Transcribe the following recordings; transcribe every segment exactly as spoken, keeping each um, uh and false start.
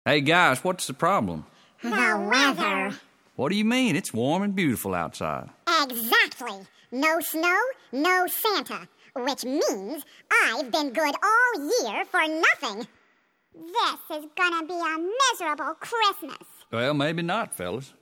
Hey guys, what's the problem? The weather. What do you mean? It's warm and beautiful outside. Exactly. No snow, no Santa. Which means I've been good all year for nothing. This is gonna be a miserable Christmas. Well, maybe not, fellas.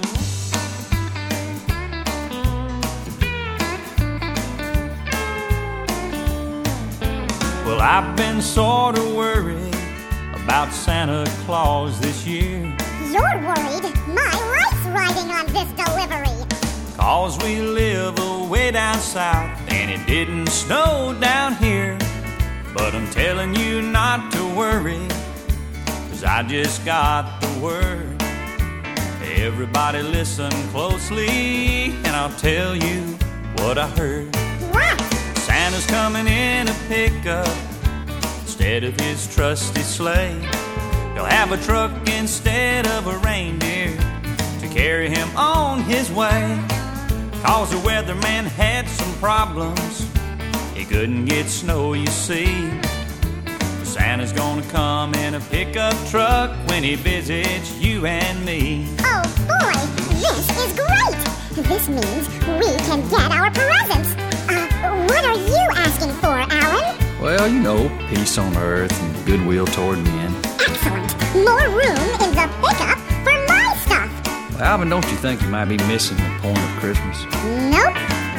Well, I've been sort of worried about Santa Claus this year. You're worried my life's riding on this delivery. Cause we live away down south and it didn't snow down here. But I'm telling you not to worry, cause I just got the word. Everybody listen closely and I'll tell you what I heard. What? Santa's coming in a pickup instead of his trusty sleigh. He'll have a truck instead of a reindeer to carry him on his way. Cause the weatherman had some problems, he couldn't get snow, you see. Santa's gonna come in a pickup truck when he visits you and me. Oh boy, this is great! This means we can get our presents. Uh, what are you asking for, Alan? Well, you know, peace on earth and goodwill toward men. Excellent! More room in the pickup for my stuff! Well, Alvin, don't you think you might be missing the point of Christmas? Nope.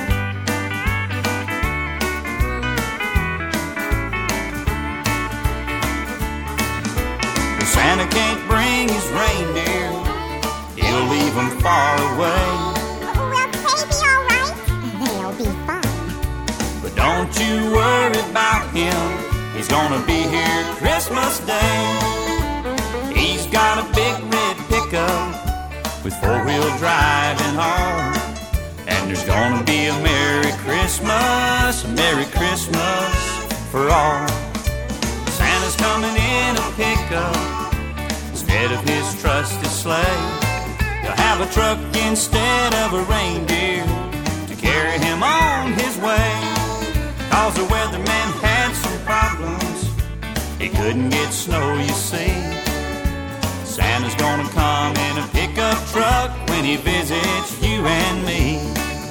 Santa can't bring his reindeer, he'll leave them far away. Will they be all right? They'll be fine. But don't you worry about him, he's gonna be here Christmas Day. He's got a big red pickup with four-wheel drive and all. And there's gonna be a Merry Christmas, a Merry Christmas for all. Santa's coming in a pickup instead of his trusty sleigh. He'll have a truck instead of a reindeer to carry him on his way. Cause the weatherman had some problems, he couldn't get snow, you see. Santa's gonna come in a pickup truck when he visits you and me.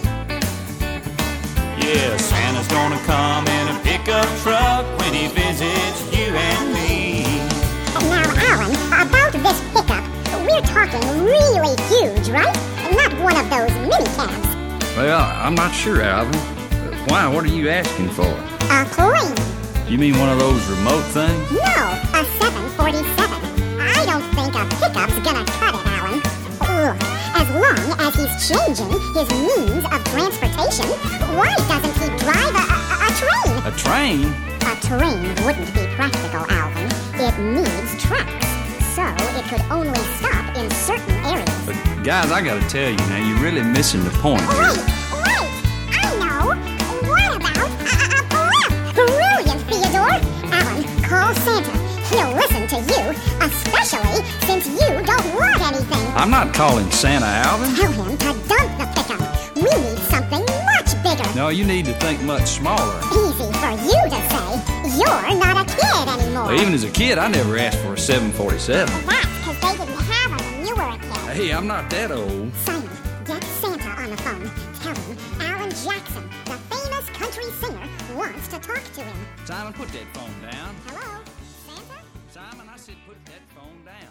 Yeah, Santa's gonna come in a pickup truck when he visits you and me. Now, Alan, about this pickup, we're talking really huge, right? Not one of those mini cabs. Well, I'm not sure, Alvin. Why? What are you asking for? A plane. You mean one of those remote things? No, a seven forty-seven. I don't think a pickup's gonna cut it, Alan. Look, as long as he's changing his means of transportation, why doesn't he drive a, a, a train? A train? A train wouldn't be practical, Alvin. It needs tracks, so it could only stop in certain areas. But guys, I gotta tell you now, you're really missing the point here. Wait, wait! I know! What about a, a, a blimp? Brilliant, Theodore! Alan, call Santa. He'll listen to you, especially since you don't want anything. I'm not calling Santa, Alvin. Tell him to dump the pickup. We need something much bigger. No, you need to think much smaller. Easy for you to say. You're not a kid anymore. Well, even as a kid, I never asked for a seven forty-seven. That's because they didn't have them when you were a kid. Hey, I'm not that old. Simon, get Santa on the phone. Tell him Alan Jackson, the famous country singer, wants to talk to him. Simon, put that phone down. Hello? Santa? Simon, I said put that phone down.